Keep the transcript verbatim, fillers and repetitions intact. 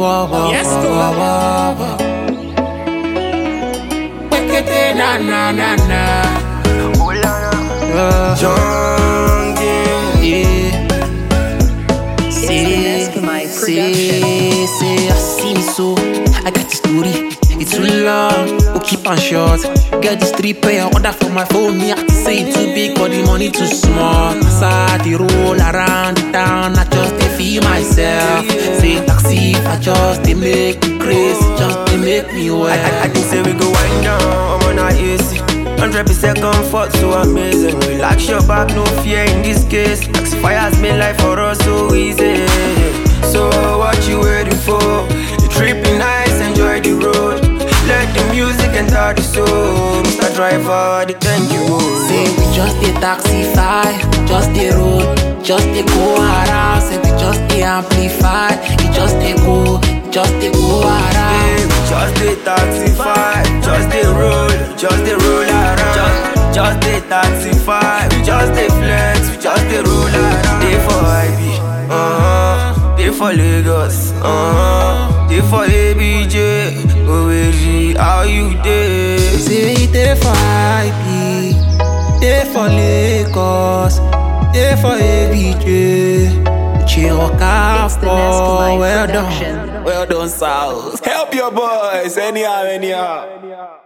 whoa, whoa, Yes, whoa, go. whoa, whoa, whoa. Wekete na na na na. Uh, John yeah. Say, Eskimite say, say, I see me so. I got the story. It's too long, we'll keep on short. Get this three pair order for my phone. Me, I have to say it too big, but the money too small. As I dey roll around the town, I just dey feel myself. Say taxi, I just dey make me crazy, just dey make me I, wet. I, I think say we go wind down, I'm on our A C. Hundred percent comfort, so amazing. Relax your back, no fear in this case. Taxi fires made life for us so easy. So what you waiting for? You tripping nice, enjoy the road. Let the music enter the soul. Mister Driver, the thank you. Say we just dey taxify, just dey roll, just dey go around. Say we just dey amplify, it just dey go, it just dey go around. Hey, we just dey taxify, just dey roll, just dey roll around. Just, just dey taxify, we just dey flex, we just dey roll around. Dey for I B, uh-huh. Dey for Lagos, uh-huh. Dey for A B J, Oweji, how you dey? Say it dey for I P, dey for Lagos, dey for A B J. Chiroka It's the for Eskimite well production. done, well done, South. Help your boys, anyhow, anyhow.